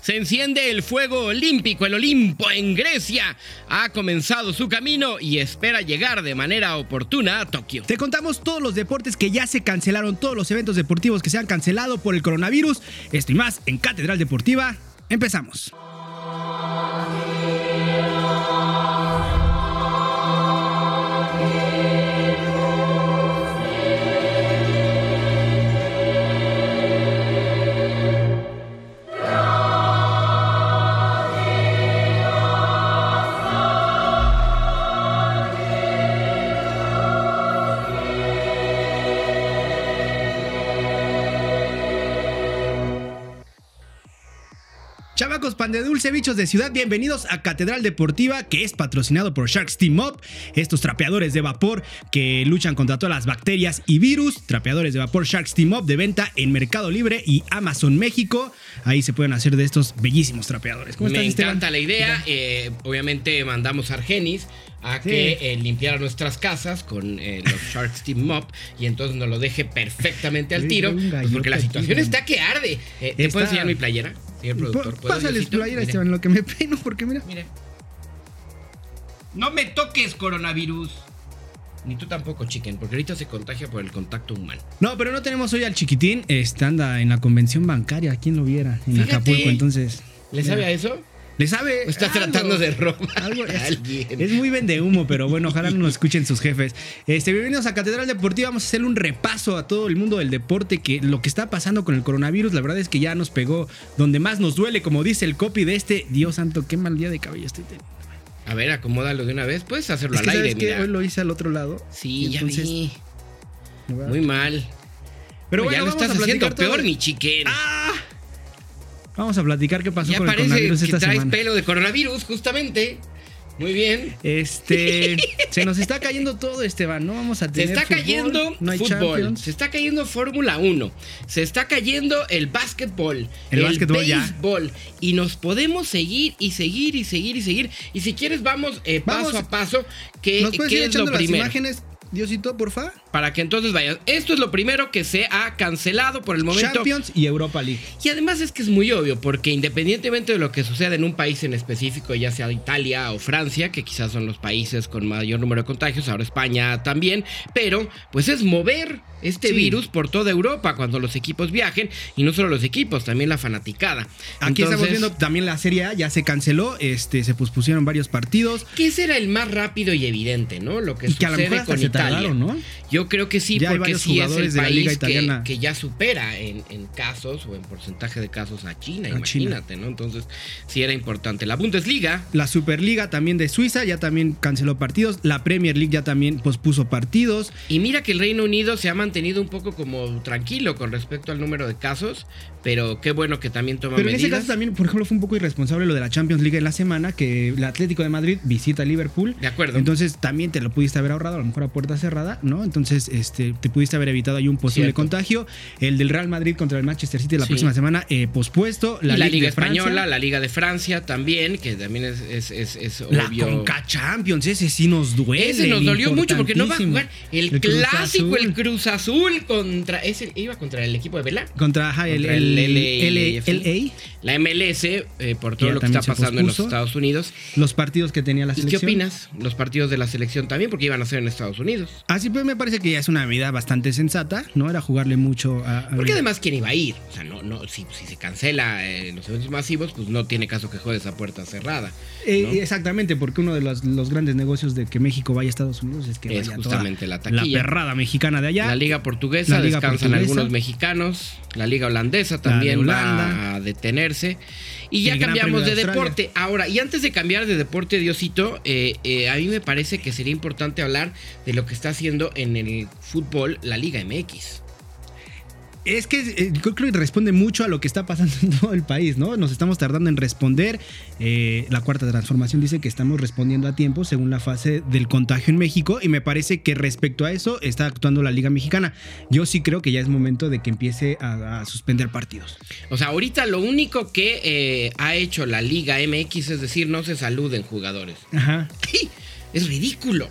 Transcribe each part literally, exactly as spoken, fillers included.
Se enciende el fuego olímpico. El Olimpo en Grecia ha comenzado su camino y espera llegar de manera oportuna a Tokio. Te contamos todos los deportes que ya se cancelaron, todos los eventos deportivos que se han cancelado por el coronavirus. Esto y más en Catedral Deportiva. Empezamos. Chamacos pan de dulce, bichos de ciudad, bienvenidos a Catedral Deportiva, que es patrocinado por Sharks Team Up, estos trapeadores de vapor que luchan contra todas las bacterias y virus. Trapeadores de vapor Sharks Team Up, de venta en Mercado Libre y Amazon México. Ahí se pueden hacer de estos bellísimos trapeadores. ¿Cómo estás, Me Esteban? encanta la idea. Eh, obviamente mandamos a Argenis a sí. que eh, limpiara nuestras casas con eh, los Sharks Team Up y entonces nos lo deje perfectamente al tiro, pues porque la situación está que arde. Eh, ¿Te está... puedo enseñar mi playera, señor productor? Pásale su playera, Esteban, en lo que me peino, porque mira. Mire. No me toques, coronavirus. Ni tú tampoco, chicken, porque ahorita se contagia por el contacto humano. No, pero no tenemos hoy al chiquitín. Este anda en la convención bancaria, ¿quién lo viera? En Fíjate. Acapulco, entonces. ¿Le sabe a eso? ¿Le sabe? ¿O está algo, tratando de robar algo, es, a alguien? Es muy vendehumo, pero bueno, ojalá no nos escuchen sus jefes. Este, bienvenidos a Catedral Deportiva. Vamos a hacer un repaso a todo el mundo del deporte, que lo que está pasando con el coronavirus, la verdad es que ya nos pegó donde más nos duele, como dice el copy de este. Dios santo, qué mal día de cabello estoy teniendo. A ver, acomódalo de una vez. Puedes hacerlo es que al ¿sabes aire, que mira. Hoy lo hice al otro lado. Sí, ya entonces, vi. Muy mal. Pero no, bueno, ya lo estás haciendo peor, todo. mi chicken. ¡Ah! Vamos a platicar qué pasó ya con el coronavirus esta semana. Ya parece que traes pelo de coronavirus, justamente. Muy bien. Este, se nos está cayendo todo, Esteban. No vamos a tener Se está fútbol, cayendo no hay fútbol, Champions. Se está cayendo Fórmula uno, se está cayendo el básquetbol, el, el básquetbol béisbol, ya. Y nos podemos seguir y seguir y seguir y seguir. Y si quieres vamos eh, paso vamos, a paso. ¿Qué, ¿nos puedes qué ir es echando lo primero? Las imágenes, Diosito, porfa? Para que entonces vayas. Esto es lo primero que se ha cancelado por el momento. Champions y Europa League. Y además es que es muy obvio, porque independientemente de lo que suceda en un país en específico, ya sea Italia o Francia, que quizás son los países con mayor número de contagios, ahora España también, pero pues es mover este sí. virus por toda Europa cuando los equipos viajen, y no solo los equipos, también la fanaticada. Aquí Entonces, estamos viendo también la Serie A, ya se canceló, este, se pospusieron varios partidos. Que ese era el más rápido y evidente, ¿no? Lo que y sucede que a lo mejor hasta con se Italia. Tardaron, ¿no? Yo creo que sí, ya porque sí es el de la Liga país italiana. que, que ya supera en, en casos o en porcentaje de casos a China, a imagínate, China. ¿no? Entonces sí era importante. La Bundesliga. La Superliga también de Suiza ya también canceló partidos. La Premier League ya también pospuso partidos. Y mira que el Reino Unido se ha mantenido un poco como tranquilo con respecto al número de casos, pero qué bueno que también toma medidas. Pero en medidas. ese caso también, por ejemplo, fue un poco irresponsable lo de la Champions League en la semana, que el Atlético de Madrid visita a Liverpool. De acuerdo. Entonces también te lo pudiste haber ahorrado, a lo mejor a puerta cerrada, ¿no? Entonces este, te pudiste haber evitado ahí un posible Cierto. contagio. El del Real Madrid contra el Manchester City la sí. próxima semana eh, pospuesto. La, y la Liga, Liga de Española, Francia. la Liga de Francia también, que también es, es, es, es la obvio. La Conca Champions, ese sí nos duele. Ese nos dolió mucho porque no va a jugar el, el clásico, Cruz el Cruz Azul contra... Ese, iba contra el equipo de Vela. Contra, ajá, contra el, el, el L A. La M L S, eh, por todo lo que está pasando en los Estados Unidos. Los partidos que tenía la selección. ¿Qué opinas? Los partidos de la selección también, porque iban a ser en Estados Unidos. Así pues me parece que ya es una medida bastante sensata, ¿no? Era jugarle mucho a... a porque además, ¿quién iba a ir? O sea, no, no, si, si se cancela eh, los eventos masivos, pues no tiene caso que juegues a puerta cerrada, ¿no? Eh, exactamente, porque uno de los, los grandes negocios de que México vaya a Estados Unidos es que es vaya justamente toda la taquilla. La perrada mexicana de allá. La Liga Portuguesa, la Liga descansan portuguesa. algunos mexicanos. La Liga Holandesa también de va a detenerse. Y ya cambiamos de, de deporte. Ahora, y antes de cambiar de deporte, Diosito, eh, eh, a mí me parece que sería importante hablar de lo que está haciendo en el fútbol la Liga M X. Es que eh, creo que responde mucho a lo que está pasando en todo el país, ¿no? Nos estamos tardando en responder. Eh, la Cuarta Transformación dice que estamos respondiendo a tiempo según la fase del contagio en México, y me parece que respecto a eso está actuando la Liga Mexicana. Yo sí creo que ya es momento de que empiece a, a suspender partidos. O sea, ahorita lo único que eh, ha hecho la Liga M X es decir, no se saluden jugadores. Ajá. Es ridículo.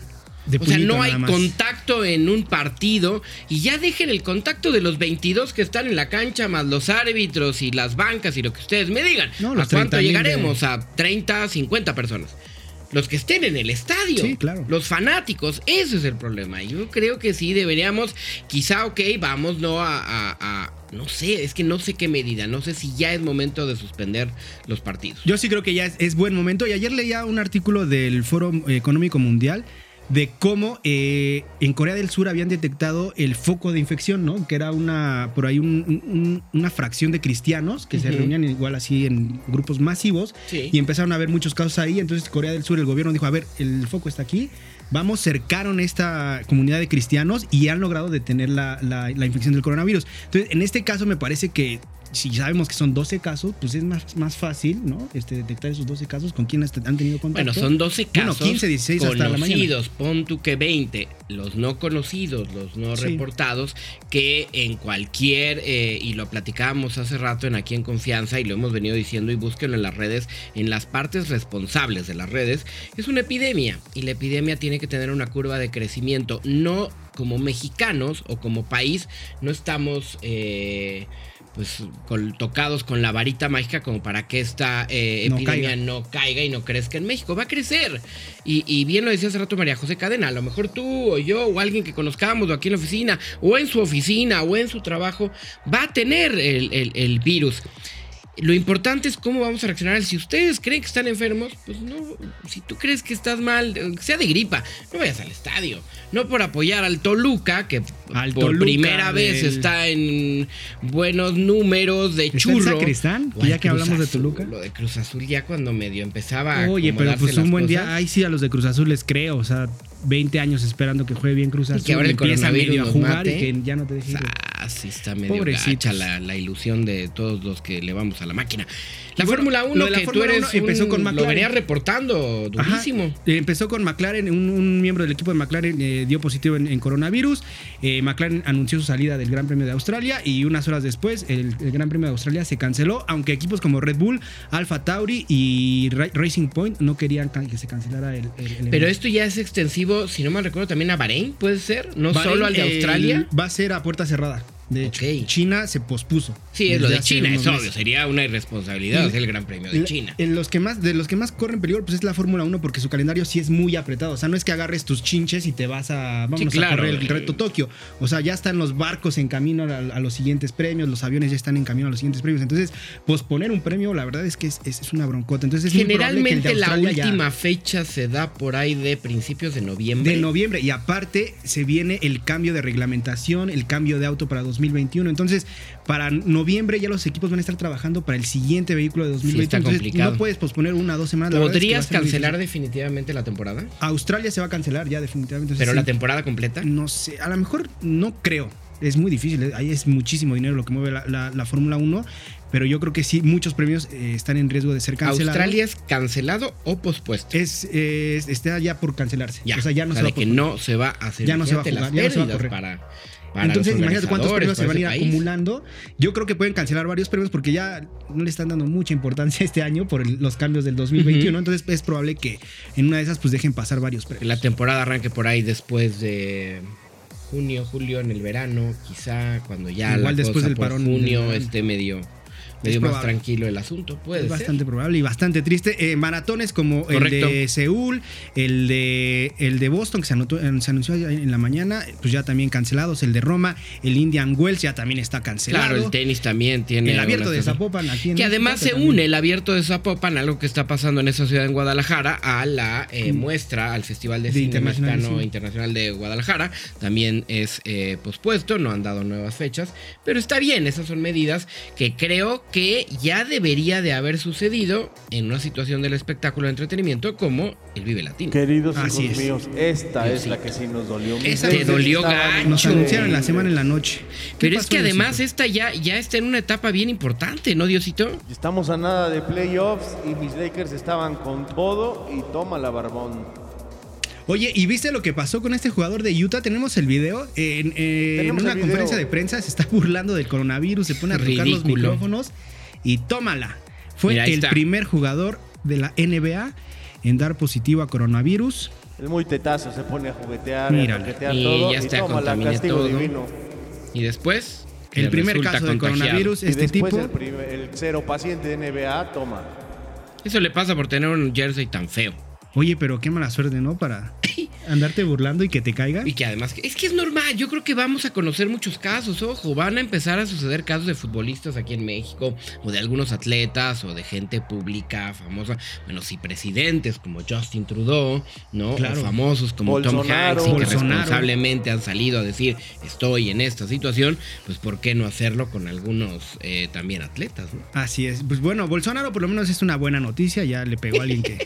De o sea, no hay nada más. contacto en un partido y ya dejen el contacto de los veintidós que están en la cancha, más los árbitros y las bancas y lo que ustedes me digan. No, ¿A los cuánto treinta mil llegaremos? de... A treinta, cincuenta personas. Los que estén en el estadio, sí, claro. Los fanáticos, ese es el problema. Yo creo que sí deberíamos, quizá, ok, vamos, no a, a, a, no sé, es que no sé qué medida, no sé si ya es momento de suspender los partidos. Yo sí creo que ya es, es buen momento. Y ayer leía un artículo del Foro Económico Mundial de cómo eh, en Corea del Sur habían detectado el foco de infección, ¿no? Que era una por ahí un, un, una fracción de cristianos que uh-huh. se reunían igual así en grupos masivos sí. y empezaron a haber muchos casos ahí. Entonces Corea del Sur, el gobierno dijo, a ver, el foco está aquí, vamos, cercaron esta comunidad de cristianos y han logrado detener la, la, la infección del coronavirus. Entonces, en este caso me parece que si sabemos que son doce casos, pues es más, más fácil, ¿no? Este, detectar esos doce casos con quienes han tenido contacto. Bueno, son doce casos. Bueno, quince, dieciséis hasta la mañana. Conocidos, pon tú que veinte. Los no conocidos, los no sí. reportados, que en cualquier, eh, y lo platicábamos hace rato en Aquí en Confianza, y lo hemos venido diciendo, y búsquenlo en las redes, en las partes responsables de las redes, es una epidemia. Y la epidemia tiene que tener una curva de crecimiento. No como mexicanos o como país, no estamos... Eh, pues con, tocados con la varita mágica como para que esta eh, no epidemia caiga. no caiga y no crezca en México. Va a crecer. Y, y bien lo decía hace rato María José Cadena, a lo mejor tú o yo o alguien que conozcamos o aquí en la oficina o en su oficina o en su trabajo va a tener el, el, el virus. Lo importante es cómo vamos a reaccionar. Si ustedes creen que están enfermos, pues no. Si tú crees que estás mal, que sea de gripa, no vayas al estadio. No por apoyar al Toluca, que al por Toluca primera del... vez está en buenos números de ¿Está churro. ¿Está el Sacristán? Ya que Cruz hablamos Azul, de Toluca. Lo de Cruz Azul ya cuando medio empezaba a Oye, pero pues un buen cosas. día. Ay, sí, a los de Cruz Azul les creo. O sea, veinte años esperando que juegue bien Cruz Azul. Y que ahora el empieza medio a jugar mate. y que ya no te dejes ir. Ah, sí está medio gacha la, la ilusión de todos los que le vamos a la máquina. La bueno, Fórmula uno que Fórmula tú eres uno empezó un, con McLaren. Lo venía reportando durísimo. Ajá. Empezó con McLaren, un, un miembro del equipo de McLaren eh, dio positivo en, en coronavirus. Eh, McLaren anunció su salida del Gran Premio de Australia y unas horas después el, el Gran Premio de Australia se canceló, aunque equipos como Red Bull, Alfa Tauri y Ra- Racing Point no querían que se cancelara el, el, el Pero esto ya es extensivo, si no mal recuerdo, también a Bahrein, ¿puede ser? ¿No Bahrein, solo al de Australia? Eh, va a ser a puerta cerrada. De hecho, okay. China se pospuso. Sí, es lo de China, es obvio. Sería una irresponsabilidad hacer el Gran Premio de China. En los que más, de los que más corren peligro, pues es la Fórmula uno, porque su calendario sí es muy apretado. O sea, no es que agarres tus chinches y te vas a. Vamos sí, claro, a correr el reto Tokio. O sea, ya están los barcos en camino a, a los siguientes premios, los aviones ya están en camino a los siguientes premios. Entonces, posponer un premio, la verdad es que es, es, es una broncota. Entonces, es generalmente muy la última ya... fecha se da por ahí de principios de noviembre. De noviembre. Y aparte, se viene el cambio de reglamentación, el cambio de auto para dos mil veintiuno. Entonces, para noviembre ya los equipos van a estar trabajando para el siguiente vehículo de dos mil veinte. Sí, está complicado. No puedes posponer una o dos semanas. ¿Podrías es que cancelar definitivamente la temporada? Australia se va a cancelar ya definitivamente. ¿Pero sí, la temporada completa? No sé, a lo mejor no creo. Es muy difícil, ahí es muchísimo dinero lo que mueve la, la, la Fórmula uno, pero yo creo que sí, muchos premios eh, están en riesgo de ser cancelados. ¿Australia es cancelado o pospuesto? Es, eh, está ya por cancelarse. Ya, o sea, ya no o sea, se va de que no se va a hacer. Ya no se va a jugar, ya no se va a correr. Para... Para Entonces, imagínate cuántos premios se van a ir país. acumulando. Yo creo que pueden cancelar varios premios porque ya no le están dando mucha importancia este año por el, los cambios del dos mil veintiuno. Uh-huh. Entonces, es probable que en una de esas pues dejen pasar varios premios. La temporada arranque por ahí después de junio, julio, en el verano, quizá cuando ya igual la después cosa del por parón junio del... esté medio... medio más tranquilo el asunto, puede es ser. Bastante probable y bastante triste. Eh, maratones como Correcto. el de Seúl, el de el de Boston, que se, anotó, se anunció en la mañana, pues ya también cancelados. El de Roma, el Indian Wells ya también está cancelado. Claro, el tenis también tiene. El abierto de Zapopan. Aquí en que además se también. une el abierto de Zapopan, algo que está pasando en esa ciudad en Guadalajara, a la eh, muestra, al Festival de, de Cine Internacional, Mexicano sí. Internacional de Guadalajara. También es eh, pospuesto, no han dado nuevas fechas, pero está bien, esas son medidas que creo que ya debería de haber sucedido en una situación del espectáculo de entretenimiento como el Vive Latino. Queridos Así hijos es. míos, esta Yo es sí. la que sí nos dolió. Esa te dolió gacho. Nos anunciaron la semana en la noche. Pero es que además esta ya, ya está en una etapa bien importante, ¿no, Diosito? Estamos a nada de playoffs y mis Lakers estaban con todo y toma la barbón. Oye, ¿y viste lo que pasó con este jugador de Utah? Tenemos el video. En, eh, en una conferencia de prensa se está burlando del coronavirus, se pone a tocar Ridículo. los micrófonos y tómala. Fue Mira, el está. primer jugador de la N B A en dar positivo a coronavirus. El muy tetazo se pone a juguetear, Mírale. a toquetear Y todo ya y está, toma la contaminé castigo todo. divino. Y después... El que primer resulta caso de contagiado. coronavirus, Y este después tipo. el, primer- el cero paciente de N B A, toma. Eso le pasa por tener un jersey tan feo. Oye, pero qué mala suerte, ¿no? Para andarte burlando y que te caigan. Y que además, es que es normal, yo creo que vamos a conocer muchos casos, ojo, van a empezar a suceder casos de futbolistas aquí en México, o de algunos atletas, o de gente pública, famosa, bueno, sí, presidentes como Justin Trudeau, ¿no? Claro. O famosos como Bolsonaro. Tom Hanks, y que Bolsonaro. responsablemente han salido a decir, estoy en esta situación, pues ¿por qué no hacerlo con algunos eh, también atletas, ¿no? Así es. Pues bueno, Bolsonaro por lo menos es una buena noticia. Ya le pegó a alguien que.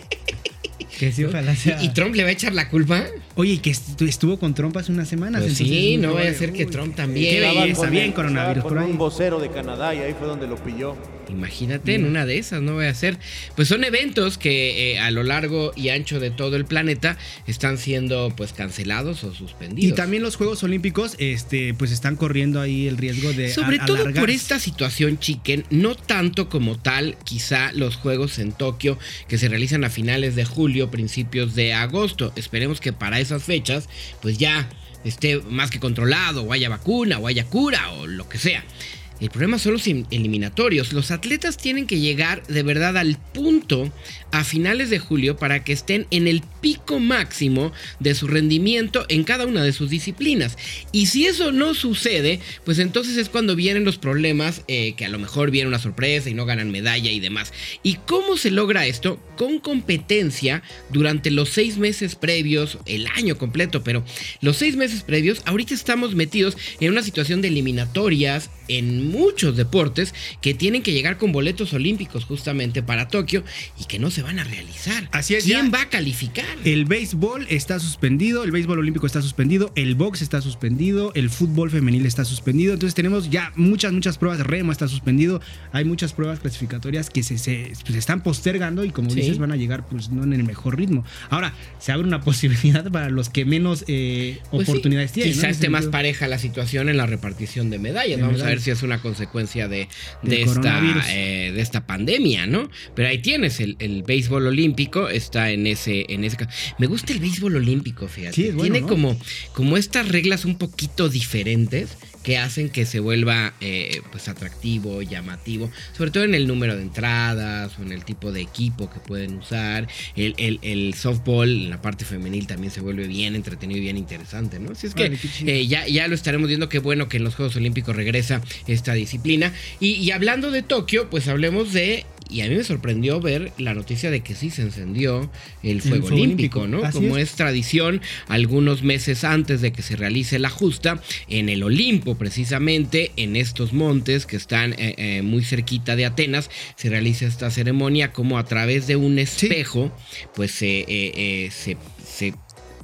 Que sí, ojalá sea. ¿Y Trump le va a echar la culpa? Oye, que estu- estuvo con Trump hace unas semanas. Pues entonces, sí, muy no vaya a probable. ser que Uy, Trump qué también. belleza, Estaba con bien el- coronavirus estaba por con ahí. un vocero de Canadá y ahí fue donde lo pilló. Imagínate en una de esas, no voy a hacer. Pues son eventos que eh, a lo largo y ancho de todo el planeta están siendo pues cancelados o suspendidos. Y también los Juegos Olímpicos, este, pues están corriendo ahí el riesgo de Sobre a- todo por alargarse. esta situación, Chiquen, no tanto como tal, quizá los Juegos en Tokio que se realizan a finales de julio, principios de agosto. Esperemos que para esas fechas pues ya esté más que controlado, o haya vacuna, o haya cura, o lo que sea. El problema son los eliminatorios. Los atletas tienen que llegar de verdad al punto a finales de julio para que estén en el pico máximo de su rendimiento en cada una de sus disciplinas. Y si eso no sucede, pues entonces es cuando vienen los problemas, eh, que a lo mejor viene una sorpresa y no ganan medalla y demás. ¿Y cómo se logra esto? Con competencia durante los seis meses previos, el año completo, pero los seis meses previos, ahorita estamos metidos en una situación de eliminatorias en muchos deportes que tienen que llegar con boletos olímpicos justamente para Tokio y que no se van a realizar. Así es, ¿Quién ya. va a calificar? El béisbol está suspendido, el béisbol olímpico está suspendido, el box está suspendido, el fútbol femenil está suspendido. Entonces tenemos ya muchas, muchas pruebas. Remo está suspendido. Hay muchas pruebas clasificatorias que se, se, pues, se están postergando y como Sí. dices van a llegar pues no en el mejor ritmo. Ahora, se abre una posibilidad para los que menos eh, Pues sí, oportunidades tienen. quizá ¿no? En esté ese más sentido. pareja la situación en la repartición de medallas. De Vamos a medallas. ver si es una consecuencia de, de, Del esta, coronavirus. eh, de esta pandemia, ¿no? Pero ahí tienes el, el béisbol olímpico, está en ese, en ese. Me gusta el béisbol olímpico, fíjate. Sí, es bueno, Tiene ¿no? como, como estas reglas un poquito diferentes que hacen que se vuelva eh, pues atractivo, llamativo, sobre todo en el número de entradas o en el tipo de equipo que pueden usar. El, el, el softball en la parte femenil también se vuelve bien entretenido y bien interesante, ¿no? Así es que Vale, qué chido. eh, ya, ya lo estaremos viendo. Qué bueno que en los Juegos Olímpicos regresa esta disciplina. Y, y hablando de Tokio, pues hablemos de... Y a mí me sorprendió ver la noticia de que sí se encendió el fuego, fuego olímpico, olímpico, ¿no? así Como es. es tradición, algunos meses antes de que se realice la justa, en el Olimpo, precisamente, en estos montes que están eh, eh, muy cerquita de Atenas, se realiza esta ceremonia como a través de un espejo, pues se, eh, eh, se, se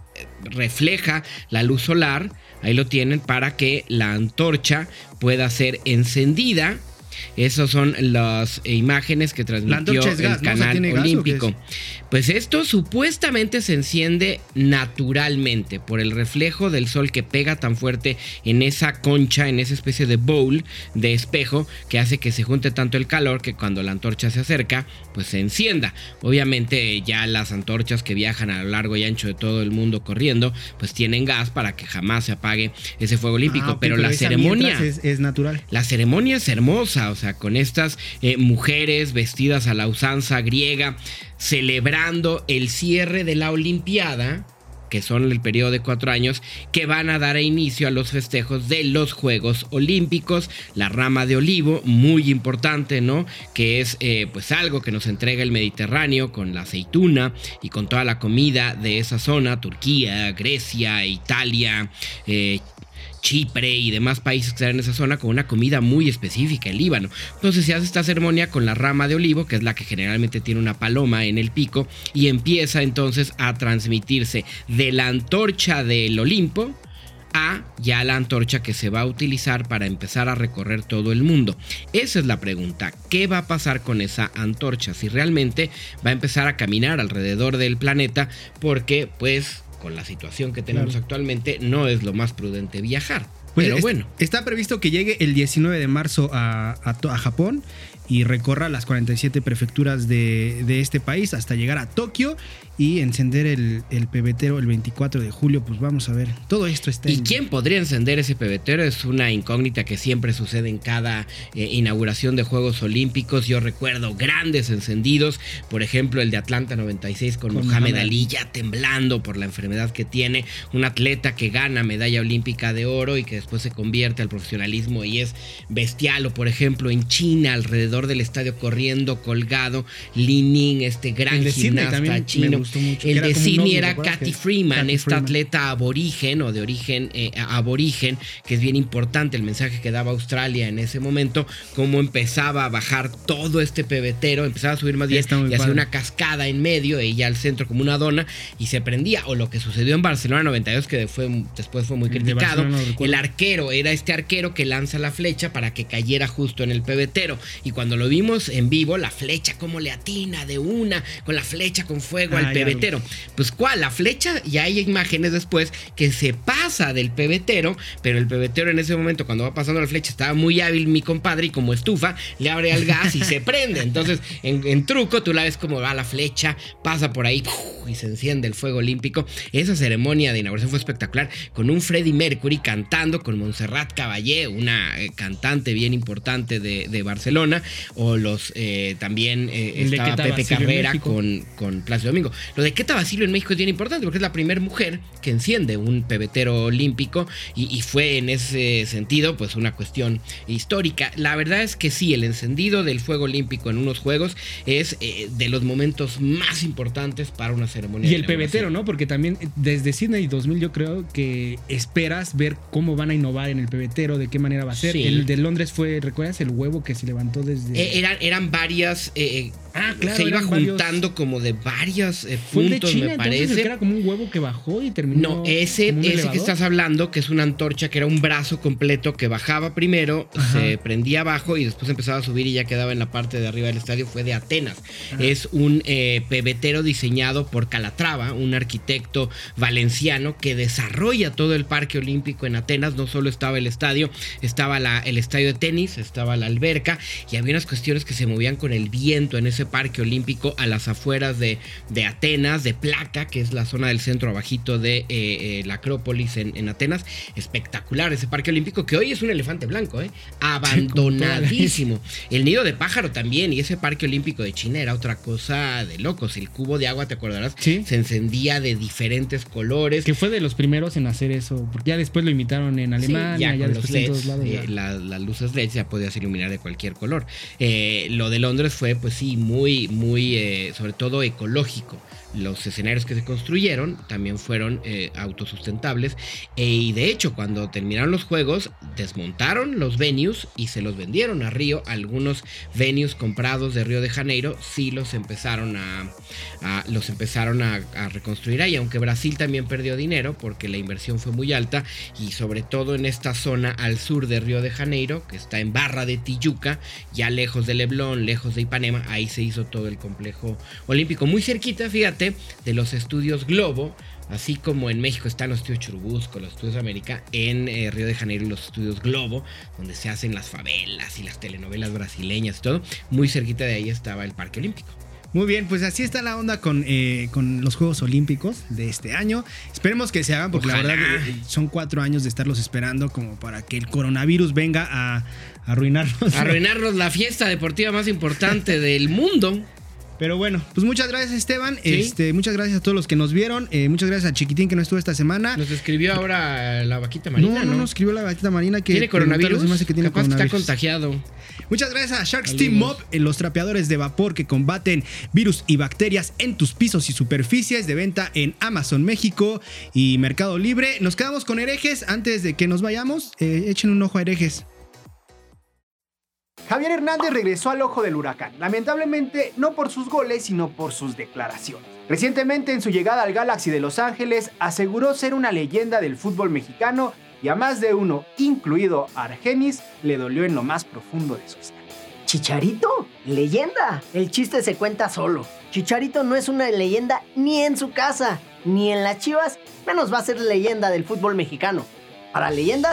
refleja la luz solar, ahí lo tienen, para que la antorcha pueda ser encendida. Esas son las imágenes que transmitió antorcha es gas, el ¿no? O sea, canal ¿tiene gas o qué olímpico. es? Pues esto supuestamente se enciende naturalmente por el reflejo del sol que pega tan fuerte en esa concha, en esa especie de bowl de espejo, que hace que se junte tanto el calor que cuando la antorcha se acerca, pues se encienda. Obviamente ya las antorchas que viajan a lo largo y ancho de todo el mundo corriendo, pues tienen gas para que jamás se apague ese fuego olímpico. Ah, ok, pero, la esa ceremonia... mientras es, es natural. La ceremonia es hermosa, o sea, con estas eh, mujeres vestidas a la usanza griega, celebrando el cierre de la Olimpiada, que son el periodo de cuatro años, que van a dar inicio a los festejos de los Juegos Olímpicos. La rama de olivo, muy importante, ¿no? Que es eh, pues algo que nos entrega el Mediterráneo con la aceituna y con toda la comida de esa zona, Turquía, Grecia, Italia, eh, Chipre y demás países que están en esa zona, con una comida muy específica, el Líbano. Entonces se hace esta ceremonia con la rama de olivo, que es la que generalmente tiene una paloma en el pico, y empieza entonces a transmitirse de la antorcha del Olimpo a ya la antorcha que se va a utilizar para empezar a recorrer todo el mundo. Esa es la pregunta. ¿Qué va a pasar con esa antorcha? Si realmente va a empezar a caminar alrededor del planeta, porque pues con la situación que tenemos Claro. actualmente no es lo más prudente viajar. Pues Pero es- bueno. Está previsto que llegue el diecinueve de marzo a, a, to- a Japón. y recorra las cuarenta y siete prefecturas de, de este país hasta llegar a Tokio y encender el, el pebetero el veinticuatro de julio. Pues vamos a ver, todo esto está ¿Y en... quién podría encender ese pebetero? Es una incógnita que siempre sucede en cada eh, inauguración de Juegos Olímpicos. Yo recuerdo grandes encendidos, por ejemplo el de Atlanta noventa y seis con, con Mohamed Ali ya temblando por la enfermedad que tiene, un atleta que gana medalla olímpica de oro y que después se convierte al profesionalismo y es bestial. O por ejemplo en China, alrededor del estadio corriendo colgado Li Ning, este gran gimnasta chino. Mucho, el de Sydney era Cathy Freeman, Cathy esta Freeman. atleta aborigen o de origen eh, aborigen, que es bien importante el mensaje que daba Australia en ese momento, cómo empezaba a bajar todo este pebetero, empezaba a subir más bien y hacía una cascada en medio, ella al centro como una dona y se prendía. O lo que sucedió en Barcelona noventa y dos, que fue, después fue muy criticado, no el arquero era este arquero que lanza la flecha para que cayera justo en el pebetero, y cuando lo vimos en vivo, la flecha como le atina de una, con la flecha con fuego ah, al pebetero. Pues cuál, la flecha, ya hay imágenes después que se pasa del pebetero, pero el pebetero en ese momento cuando va pasando la flecha estaba muy hábil mi compadre y como estufa le abre al gas y se prende. Entonces en, en truco tú la ves como va la flecha, pasa por ahí y se enciende el fuego olímpico. Esa ceremonia de inauguración fue espectacular, con un Freddie Mercury cantando, con Montserrat Caballé, una eh, cantante bien importante de, de Barcelona, o los eh, también eh, estaba Pepe Carrera con, con Plácido Domingo. Lo de Queta Basilio en México es bien importante porque es la primera mujer que enciende un pebetero olímpico y, y fue en ese sentido pues una cuestión histórica. La verdad es que sí, el encendido del fuego olímpico en unos juegos es eh, de los momentos más importantes para una ceremonia. Y el pebetero, ¿no? Porque también desde Sydney dos mil yo creo que esperas ver cómo van a innovar en el pebetero, de qué manera va a ser. Sí. El de Londres fue, ¿recuerdas el huevo que se levantó desde...? Eh, eran, eran varias... Eh, Ah, claro, se iba juntando varios... como de varios eh, puntos, China, me parece. Era como un huevo que bajó y terminó. No, ese, ese que estás hablando, que es una antorcha, que era un brazo completo que bajaba primero, ajá, se prendía abajo y después empezaba a subir y ya quedaba en la parte de arriba del estadio, fue de Atenas. Ajá. Es un eh, pebetero diseñado por Calatrava, un arquitecto valenciano que desarrolla todo el parque olímpico en Atenas. No solo estaba el estadio, estaba la, el estadio de tenis, estaba la alberca y había unas cuestiones que se movían con el viento en ese parque olímpico a las afueras de, de Atenas, de Placa, que es la zona del centro abajito de eh, eh, la Acrópolis en, en Atenas. Espectacular ese parque olímpico, que hoy es un elefante blanco, ¿eh? Abandonadísimo. El nido de pájaro también, y ese parque olímpico de China era otra cosa de locos. El cubo de agua, ¿te acordarás? Sí. Se encendía de diferentes colores. Que fue de los primeros en hacer eso, porque ya después lo imitaron en Alemania, sí, ya, ya con después los L E Ds, en todos lados. Eh, la, las luces L E D ya podías iluminar de cualquier color. Eh, lo de Londres fue, pues sí, muy muy, muy, eh, sobre todo ecológico. Los escenarios que se construyeron también fueron eh, autosustentables e, y de hecho cuando terminaron los juegos desmontaron los venues y se los vendieron a Río. Algunos venues comprados de Río de Janeiro sí los empezaron a, a los empezaron a, a reconstruir ahí, aunque Brasil también perdió dinero porque la inversión fue muy alta y sobre todo en esta zona al sur de Río de Janeiro, que está en Barra de Tijuca, ya lejos de Leblon, lejos de Ipanema. Ahí se hizo todo el complejo olímpico, muy cerquita, fíjate, de los estudios Globo. Así como en México están los estudios Churubusco, los estudios América, en eh, Río de Janeiro los estudios Globo, donde se hacen las favelas y las telenovelas brasileñas y todo. Muy cerquita de ahí estaba el Parque Olímpico. Muy bien, pues así está la onda con, eh, con los Juegos Olímpicos de este año. Esperemos que se hagan porque ojalá. La verdad eh, son cuatro años de estarlos esperando como para que el coronavirus venga a, a arruinarnos. A arruinarnos la fiesta deportiva más importante del mundo. Pero bueno, pues muchas gracias, Esteban. ¿Sí? Este, muchas gracias a todos los que nos vieron. Eh, muchas gracias a Chiquitín que no estuvo esta semana. Nos escribió ahora la vaquita marina. No, no, no nos escribió la vaquita marina que tiene coronavirus. Que tiene Capaz coronavirus. Que está contagiado. Muchas gracias a Sharks Team Mob, los trapeadores de vapor que combaten virus y bacterias en tus pisos y superficies, de venta en Amazon México y Mercado Libre. Nos quedamos con Herejes. Antes de que nos vayamos, eh, echen un ojo a Herejes. Javier Hernández regresó al ojo del huracán, lamentablemente no por sus goles, sino por sus declaraciones. Recientemente, en su llegada al Galaxy de Los Ángeles, aseguró ser una leyenda del fútbol mexicano y a más de uno, incluido Argenis, le dolió en lo más profundo de su ser. ¿Chicharito? ¿Leyenda? El chiste se cuenta solo. Chicharito no es una leyenda ni en su casa, ni en las Chivas, menos va a ser leyenda del fútbol mexicano. Para leyendas,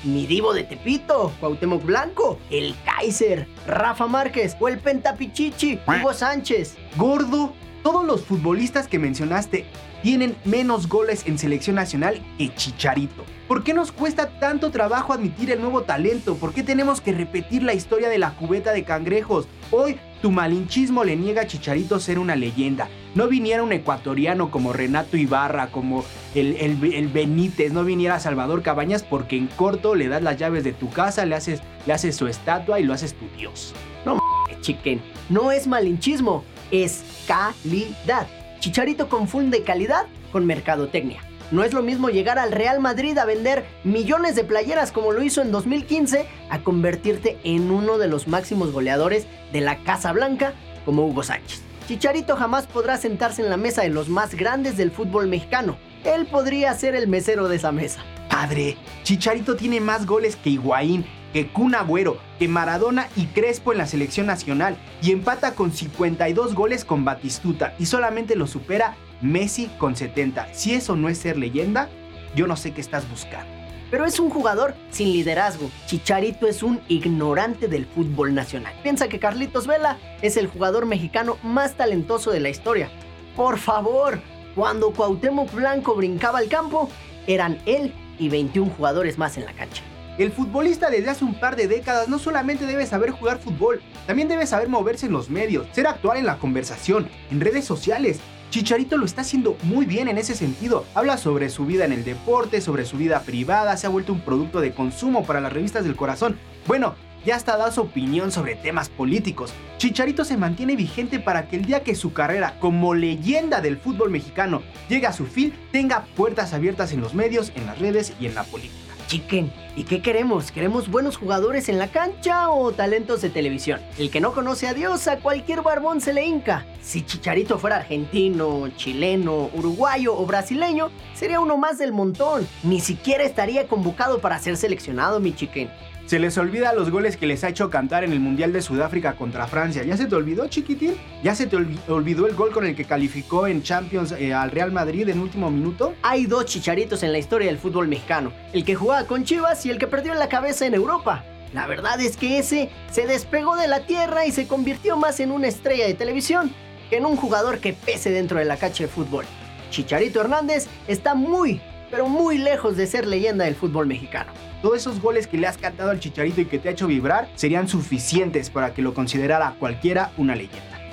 mi Divo de Tepito, Cuauhtémoc Blanco, el Kaiser, Rafa Márquez o el Pentapichichi, Hugo Sánchez. Gordo, todos los futbolistas que mencionaste tienen menos goles en selección nacional que Chicharito. ¿Por qué nos cuesta tanto trabajo admitir el nuevo talento? ¿Por qué tenemos que repetir la historia de la cubeta de cangrejos? Hoy tu malinchismo le niega a Chicharito ser una leyenda. No viniera un ecuatoriano como Renato Ibarra, como el, el, el Benítez, no viniera Salvador Cabañas, porque en corto le das las llaves de tu casa, le haces, le haces su estatua y lo haces tu dios. No m***, chiquen, no es malinchismo, es calidad. Chicharito confunde calidad con mercadotecnia. No es lo mismo llegar al Real Madrid a vender millones de playeras como lo hizo en dos mil quince a convertirte en uno de los máximos goleadores de la Casa Blanca como Hugo Sánchez. Chicharito jamás podrá sentarse en la mesa de los más grandes del fútbol mexicano. Él podría ser el mesero de esa mesa. Padre, Chicharito tiene más goles que Higuaín, que Kun Agüero, que Maradona y Crespo en la selección nacional, y empata con cincuenta y dos goles con Batistuta y solamente lo supera Messi con setenta. Si eso no es ser leyenda, yo no sé qué estás buscando. Pero es un jugador sin liderazgo. Chicharito es un ignorante del fútbol nacional. Piensa que Carlitos Vela es el jugador mexicano más talentoso de la historia. Por favor, cuando Cuauhtémoc Blanco brincaba al campo, eran él y veintiún jugadores más en la cancha. El futbolista desde hace un par de décadas no solamente debe saber jugar fútbol, también debe saber moverse en los medios, ser actual en la conversación, en redes sociales. Chicharito lo está haciendo muy bien en ese sentido. Habla sobre su vida en el deporte, sobre su vida privada, se ha vuelto un producto de consumo para las revistas del corazón. Bueno, ya hasta da su opinión sobre temas políticos. Chicharito se mantiene vigente para que el día que su carrera como leyenda del fútbol mexicano llegue a su fin, tenga puertas abiertas en los medios, en las redes y en la política. Chiquen, ¿y qué queremos? ¿Queremos buenos jugadores en la cancha o talentos de televisión? El que no conoce a Dios, a cualquier barbón se le hinca. Si Chicharito fuera argentino, chileno, uruguayo o brasileño, sería uno más del montón. Ni siquiera estaría convocado para ser seleccionado, mi chiquen. Se les olvida los goles que les ha hecho cantar en el Mundial de Sudáfrica contra Francia. ¿Ya se te olvidó, chiquitín? ¿Ya se te olvidó el gol con el que calificó en Champions eh, al Real Madrid en último minuto? Hay dos Chicharitos en la historia del fútbol mexicano. El que jugaba con Chivas y el que perdió la cabeza en Europa. La verdad es que ese se despegó de la tierra y se convirtió más en una estrella de televisión que en un jugador que pese dentro de la cancha de fútbol. Chicharito Hernández está muy, pero muy lejos de ser leyenda del fútbol mexicano. Todos esos goles que le has cantado al Chicharito y que te ha hecho vibrar serían suficientes para que lo considerara cualquiera una leyenda.